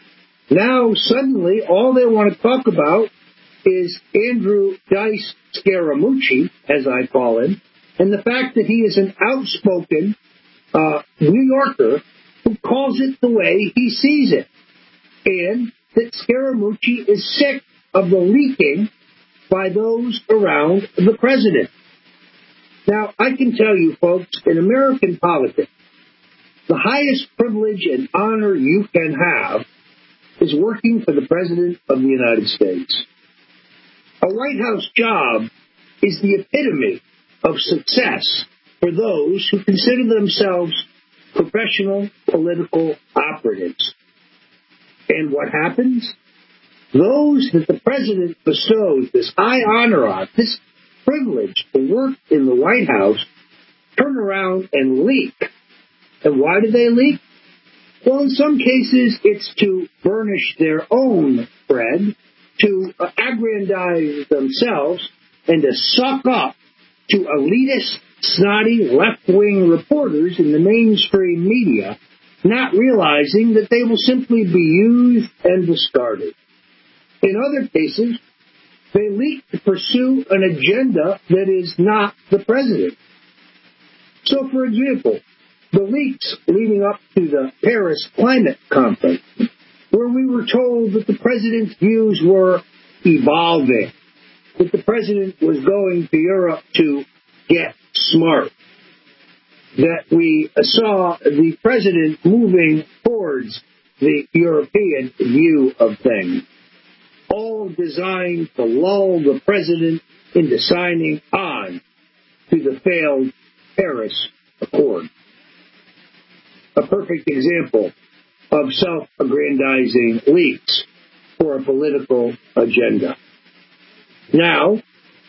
Now, suddenly, all they want to talk about is Andrew Dice Scaramucci, as I call him, and the fact that he is an outspoken uh, New Yorker who calls it the way he sees it, and that Scaramucci is sick of the leaking by those around the president. Now, I can tell you, folks, in American politics, the highest privilege and honor you can have is working for the President of the United States. A White House job is the epitome of success for those who consider themselves professional political operatives. And what happens? Those that the President bestows this high honor on, this privilege to work in the White House, turn around and leak. And why do they leak? Well, in some cases, it's to burnish their own bread, to uh, aggrandize themselves, and to suck up to elitist, snotty, left-wing reporters in the mainstream media, not realizing that they will simply be used and discarded. In other cases, they leak to pursue an agenda that is not the president. So, for example, the leaks leading up to the Paris Climate Conference, where we were told that the president's views were evolving, that the president was going to Europe to get smart, that we saw the president moving towards the European view of things, all designed to lull the president into signing on to the failed Paris Accord. A perfect example of self-aggrandizing leaks for a political agenda. Now,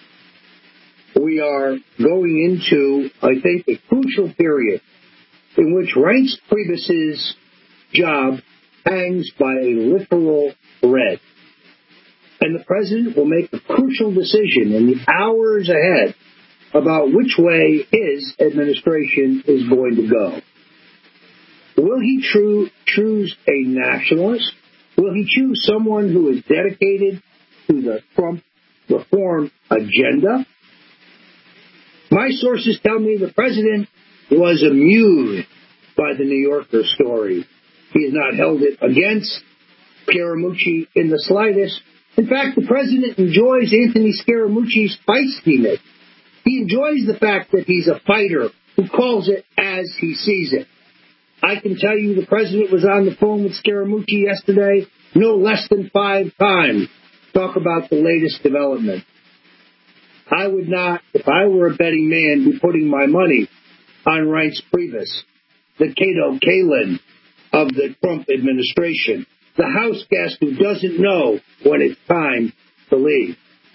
we are going into, I think, a crucial period in which Reince Priebus's job hangs by a literal thread. And the president will make a crucial decision in the hours ahead about which way his administration is going to go. Will he true, choose a nationalist? Will he choose someone who is dedicated to the Trump reform agenda? My sources tell me the president was amused by the New Yorker story. He has not held it against Scaramucci in the slightest. In fact, the president enjoys Anthony Scaramucci's feistiness. He enjoys the fact that he's a fighter who calls it as he sees it. I can tell you the president was on the phone with Scaramucci yesterday no less than five times. Talk about the latest development. I would not, if I were a betting man, be putting my money on Reince Priebus, the Cato Kalin of the Trump administration, the house guest who doesn't know when it's time to leave.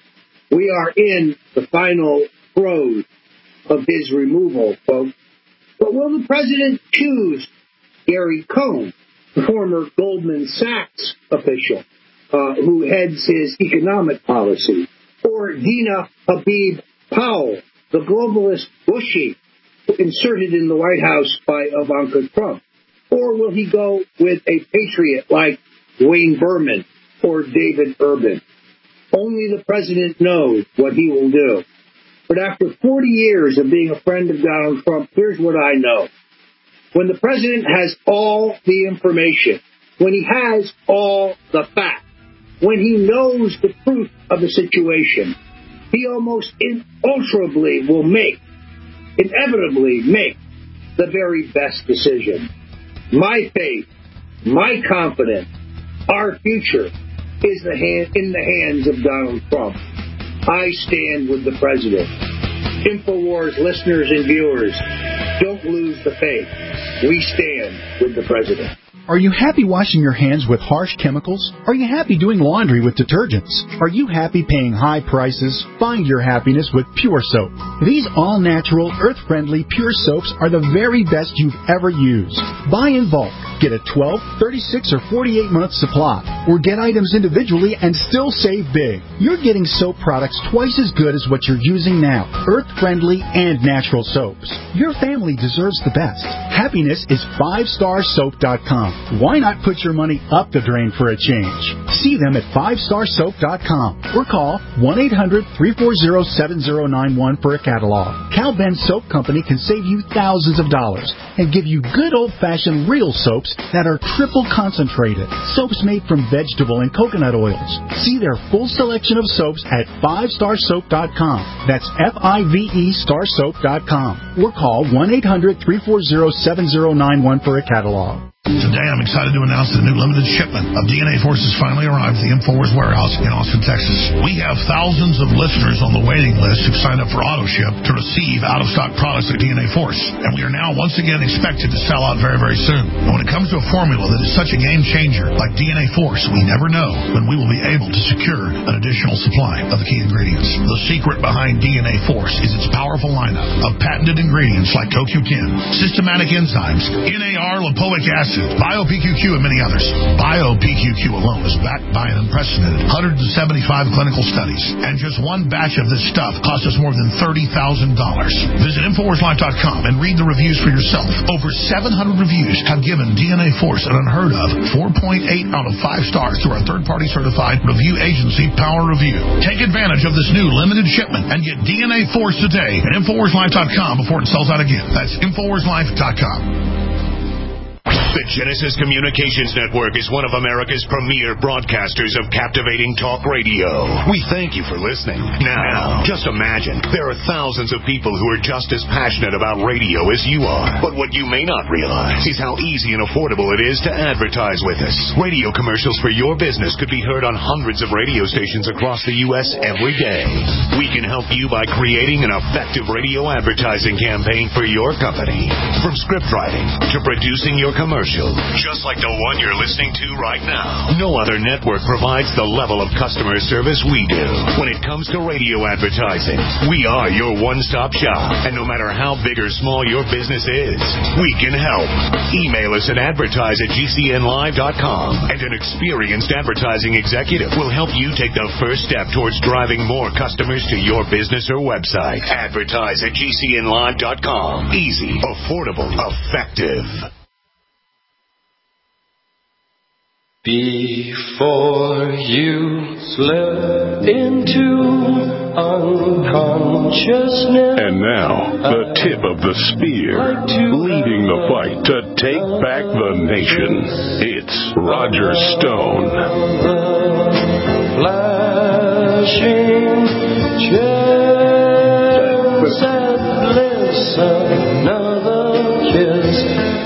We are in the final throes of his removal, folks. But will the president choose Gary Cohn, the former Goldman Sachs official uh, who heads his economic policy, or Dina Habib Powell, the globalist Bushie inserted in the White House by Ivanka Trump? Or will he go with a patriot like Wayne Berman or David Urban? Only the president knows what he will do. But after forty years of being a friend of Donald Trump, here's what I know. When the president has all the information, when he has all the facts, when he knows the truth of the situation, he almost inalterably will make, inevitably make, the very best decision. My faith, my confidence, our future is the hand, in the hands of Donald Trump. I stand with the president. InfoWars listeners and viewers, don't lose the faith. We stand with the president. Are you happy washing your hands with harsh chemicals? Are you happy doing laundry with detergents? Are you happy paying high prices? Find your happiness with Pure Soap. These all-natural, earth-friendly Pure Soaps are the very best you've ever used. Buy in bulk. Get a twelve, thirty-six, or forty-eight month supply. Or get items individually and still save big. You're getting soap products twice as good as what you're using now. Earth-friendly and natural soaps. Your family deserves the best. Happiness is five star soap dot com. Why not put your money up the drain for a change? See them at five star soap dot com or call one eight hundred, three four zero, seven zero nine one for a catalog. Cal Ben Soap Company can save you thousands of dollars and give you good old-fashioned real soaps that are triple concentrated. Soaps made from vegetable and coconut oils. See their full selection of soaps at five star soap dot com. That's F I V E star soap dot com or call one eight hundred, three four zero, seven zero nine one for a catalog. Today, I'm excited to announce that a new limited shipment of D N A Force has finally arrived at the InfoWars warehouse in Austin, Texas. We have thousands of listeners on the waiting list who've signed up for AutoShip to receive out-of-stock products like D N A Force, and we are now once again expected to sell out very, very soon. And when it comes to a formula that is such a game changer like D N A Force, we never know when we will be able to secure an additional supply of the key ingredients. The secret behind D N A Force is its powerful lineup of patented ingredients like Co Q ten, systematic enzymes, N A R lipoic acid, Bio-P Q Q, and many others. Bio-P Q Q alone is backed by an unprecedented one hundred seventy-five clinical studies, and just one batch of this stuff costs us more than thirty thousand dollars. Visit InfoWars Life dot com and read the reviews for yourself. Over seven hundred reviews have given D N A Force an unheard of four point eight out of five stars through our third-party certified review agency, Power Review. Take advantage of this new limited shipment and get D N A Force today at InfoWars Life dot com before it sells out again. That's InfoWars Life dot com. The Genesis Communications Network is one of America's premier broadcasters of captivating talk radio. We thank you for listening. Now, just imagine, there are thousands of people who are just as passionate about radio as you are. But what you may not realize is how easy and affordable it is to advertise with us. Radio commercials for your business could be heard on hundreds of radio stations across the U S every day. We can help you by creating an effective radio advertising campaign for your company. From script writing to producing your commercial, just like the one you're listening to right now. No other network provides the level of customer service we do. When it comes to radio advertising, we are your one-stop shop. And no matter how big or small your business is, we can help. Email us at advertise at G C N live dot com, and an experienced advertising executive will help you take the first step towards driving more customers to your business or website. Advertise at G C N live dot com. Easy, affordable, effective. Before you slip into unconsciousness. And now, the tip of the spear, leading the fight to take back the nation. It's Roger Stone. Flashing chairs and listen, another kiss,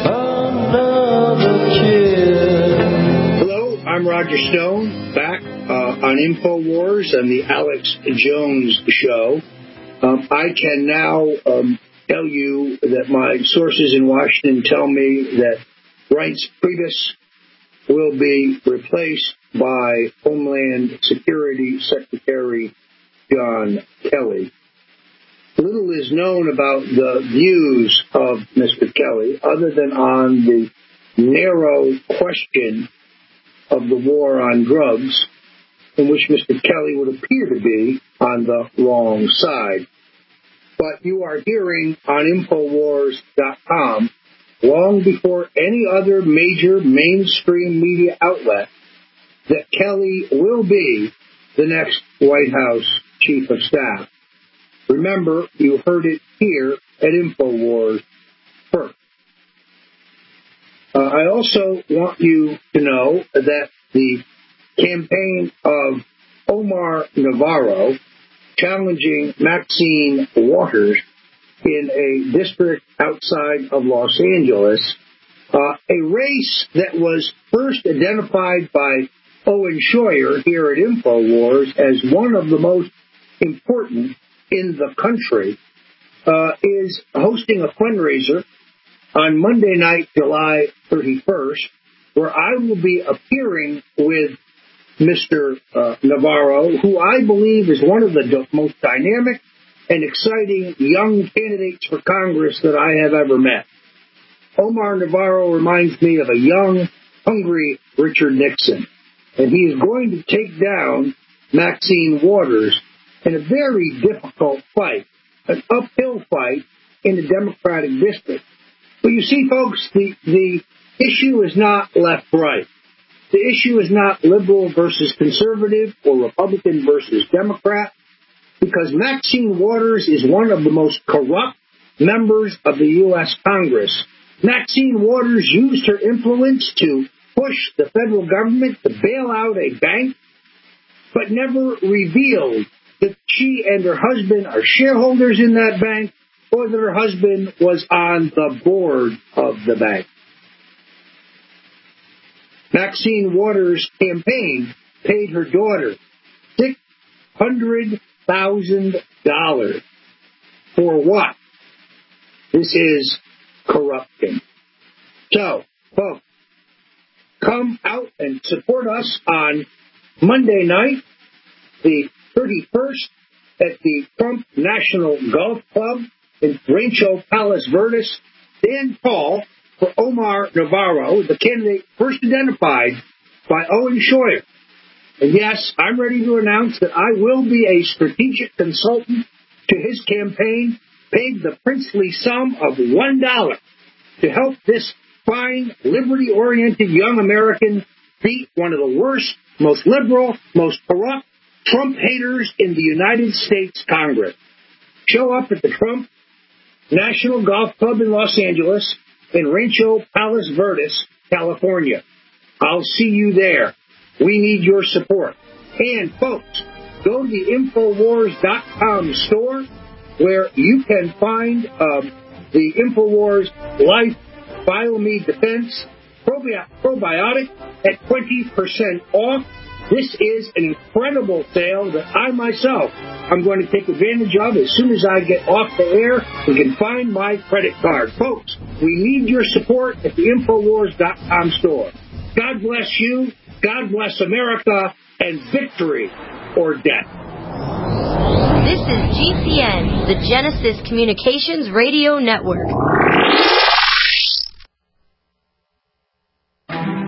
another kiss. Hello, I'm Roger Stone, back uh, on InfoWars and the Alex Jones Show. Um, I can now um, tell you that my sources in Washington tell me that Reince Priebus will be replaced by Homeland Security Secretary John Kelly. Little is known about the views of Mister Kelly other than on the narrow question of the war on drugs, in which Mister Kelly would appear to be on the wrong side. But you are hearing on Infowars dot com, long before any other major mainstream media outlet, that Kelly will be the next White House Chief of Staff. Remember, you heard it here at Infowars first. Uh, I also want you to know that the campaign of Omar Navarro challenging Maxine Waters in a district outside of Los Angeles, uh, a race that was first identified by Owen Schroyer here at InfoWars as one of the most important in the country, uh, is hosting a fundraiser on Monday night, July thirty-first, where I will be appearing with Mister Uh, Navarro, who I believe is one of the d- most dynamic and exciting young candidates for Congress that I have ever met. Omar Navarro reminds me of a young, hungry Richard Nixon, and he is going to take down Maxine Waters in a very difficult fight, an uphill fight in the Democratic district. But you see, folks, the, the issue is not left-right. The issue is not liberal versus conservative or Republican versus Democrat, because Maxine Waters is one of the most corrupt members of the U S Congress. Maxine Waters used her influence to push the federal government to bail out a bank, but never revealed that she and her husband are shareholders in that bank or that her husband was on the board of the bank. Maxine Waters' campaign paid her daughter six hundred thousand dollars. For what? This is corruption. So, folks, come out and support us on Monday night, the thirty-first, at the Trump National Golf Club in Rancho Palos Verdes. Stand tall for Omar Navarro, the candidate first identified by Owen Schroyer. And yes, I'm ready to announce that I will be a strategic consultant to his campaign, paid the princely sum of one dollar to help this fine, liberty-oriented young American beat one of the worst, most liberal, most corrupt Trump haters in the United States Congress. Show up at the Trump National Golf Club in Los Angeles in Rancho Palos Verdes, California. I'll see you there. We need your support. And, folks, go to the Infowars dot com store where you can find um, the Infowars Life BioMe Defense Probi- Probiotic at twenty percent off. This is an incredible sale that I myself am going to take advantage of as soon as I get off the air and can find my credit card. Folks, we need your support at the Infowars dot com store. God bless you, God bless America, and victory or death. This is G C N, the Genesis Communications Radio Network.